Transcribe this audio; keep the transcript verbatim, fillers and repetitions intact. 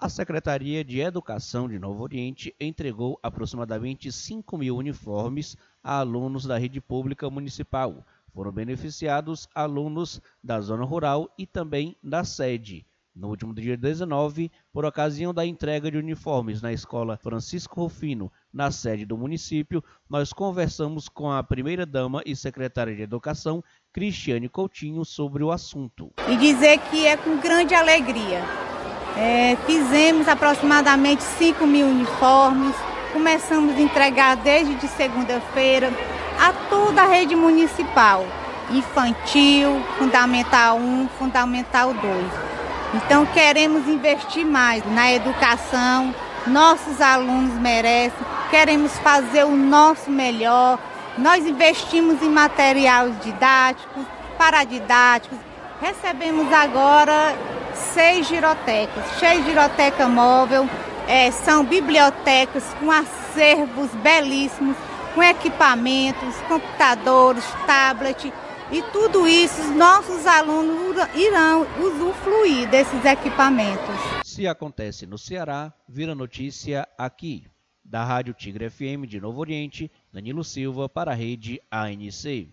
A Secretaria de Educação de Novo Oriente entregou aproximadamente cinco mil uniformes a alunos da rede pública municipal. Foram beneficiados alunos da zona rural e também da sede. No último dia dezenove, por ocasião da entrega de uniformes na Escola Francisco Rufino, na sede do município, nós conversamos com a primeira-dama e secretária de Educação, Cristiane Coutinho, sobre o assunto. E dizer que é com grande alegria. É, fizemos aproximadamente cinco mil uniformes, começamos a entregar desde de segunda-feira a toda a rede municipal, infantil, Fundamental um, Fundamental dois. Então queremos investir mais na educação, nossos alunos merecem, queremos fazer o nosso melhor. Nós investimos em materiais didáticos, paradidáticos, recebemos agora seis girotecas, seis giroteca móvel, é, são bibliotecas com acervos belíssimos, com equipamentos, computadores, tablet, e tudo isso os nossos alunos irão usufruir desses equipamentos. Se acontece no Ceará, vira notícia aqui. Da Rádio Tigre F M de Novo Oriente, Danilo Silva para a Rede A N C.